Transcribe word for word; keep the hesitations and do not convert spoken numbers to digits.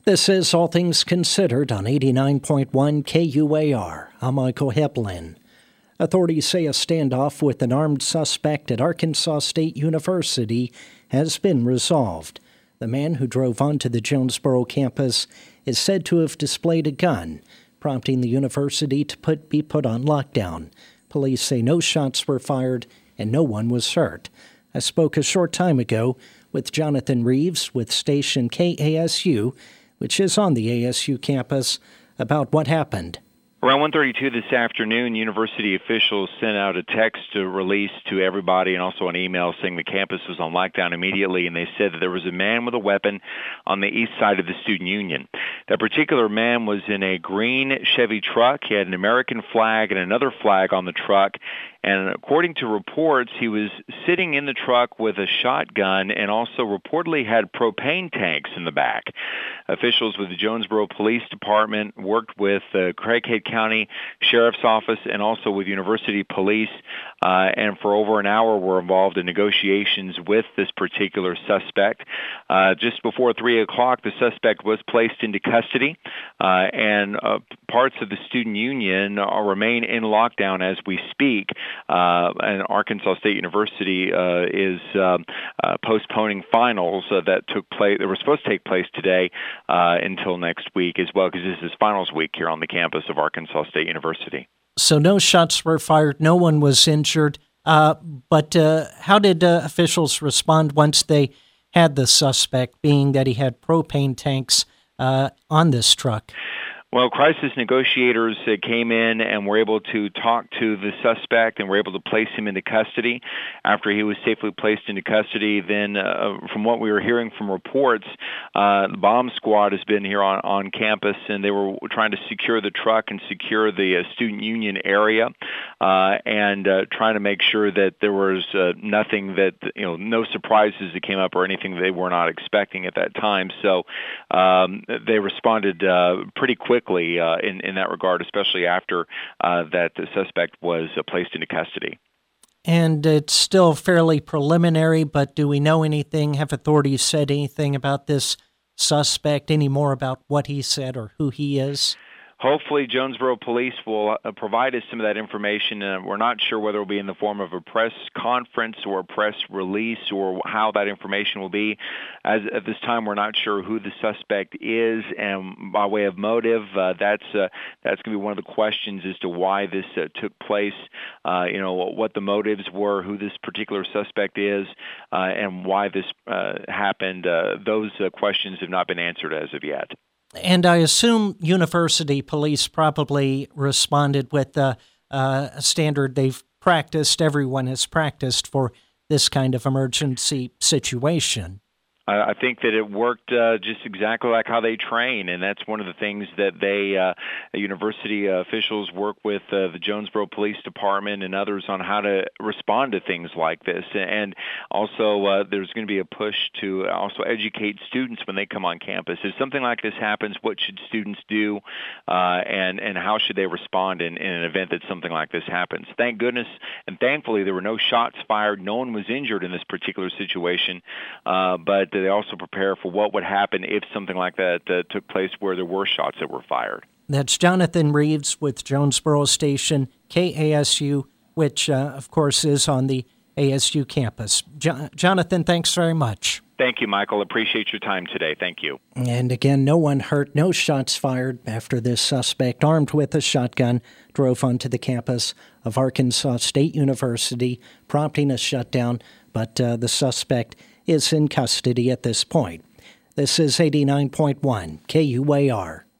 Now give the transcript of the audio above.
This is All Things Considered on eighty-nine point one K U A R. I'm Michael Heplin. Authorities say a standoff with an armed suspect at Arkansas State University has been resolved. The man who drove onto the Jonesboro campus is said to have displayed a gun, prompting the university to put, be put on lockdown. Police say no shots were fired and no one was hurt. I spoke a short time ago with Jonathan Reeves with station K A S U, which is on the A S U campus, about what happened. Around one thirty-two this afternoon, university officials sent out a text to release to everybody and also an email saying the campus was on lockdown immediately, and they said that there was a man with a weapon on the east side of the student union. That particular man was in a green Chevy truck. He had an American flag and another flag on the truck, and according to reports, he was sitting in the truck with a shotgun and also reportedly had propane tanks in the back. Officials with the Jonesboro Police Department worked with the Craighead County Sheriff's Office and also with University Police, uh, and for over an hour were involved in negotiations with this particular suspect. Uh, just before three o'clock, the suspect was placed into custody, uh, and uh, parts of the student union are, remain in lockdown as we speak. Uh, and Arkansas State University uh, is uh, uh, postponing finals uh, that took place. That were supposed to take place today uh, until next week as well, because this is finals week here on the campus of Arkansas State University. So no shots were fired, no one was injured. Uh, but uh, how did uh, officials respond once they had the suspect, being that he had propane tanks uh, on this truck? Well, crisis negotiators uh, came in and were able to talk to the suspect and were able to place him into custody. After he was safely placed into custody, then uh, from what we were hearing from reports, uh, the bomb squad has been here on, on campus, and they were trying to secure the truck and secure the uh, student union area uh, and uh, trying to make sure that there was uh, nothing that, you know, no surprises that came up or anything they were not expecting at that time. So um, they responded uh, pretty quickly. Uh, in, in that regard, especially after uh, that the suspect was uh, placed into custody. And it's still fairly preliminary, but do we know anything? Have authorities said anything about this suspect, any more about what he said or who he is? Hopefully, Jonesboro Police will uh, provide us some of that information. Uh, we're not sure whether it will be in the form of a press conference or a press release or how that information will be. As at this time, we're not sure who the suspect is, and by way of motive, uh, that's uh, that's going to be one of the questions as to why this uh, took place. Uh, you know, what the motives were, who this particular suspect is, uh, and why this uh, happened. Uh, those uh, questions have not been answered as of yet. And I assume university police probably responded with uh, uh, a standard they've practiced, everyone has practiced for this kind of emergency situation. I think that it worked uh, just exactly like how they train, and that's one of the things that they, uh, university officials work with uh, the Jonesboro Police Department and others on how to respond to things like this. And also, uh, there's going to be a push to also educate students when they come on campus. If something like this happens, what should students do, uh, and, and how should they respond in, in an event that something like this happens? Thank goodness, and thankfully, there were no shots fired. No one was injured in this particular situation, uh, but they also prepare for what would happen if something like that uh, took place where there were shots that were fired. That's Jonathan Reeves with Jonesboro Station K A S U, which, uh, of course, is on the A S U campus. Jo- Jonathan, thanks very much. Thank you, Michael. Appreciate your time today. Thank you. And again, no one hurt, no shots fired after this suspect, armed with a shotgun, drove onto the campus of Arkansas State University, prompting a shutdown, but uh, the suspect is in custody at this point. This is eighty-nine point one K U A R.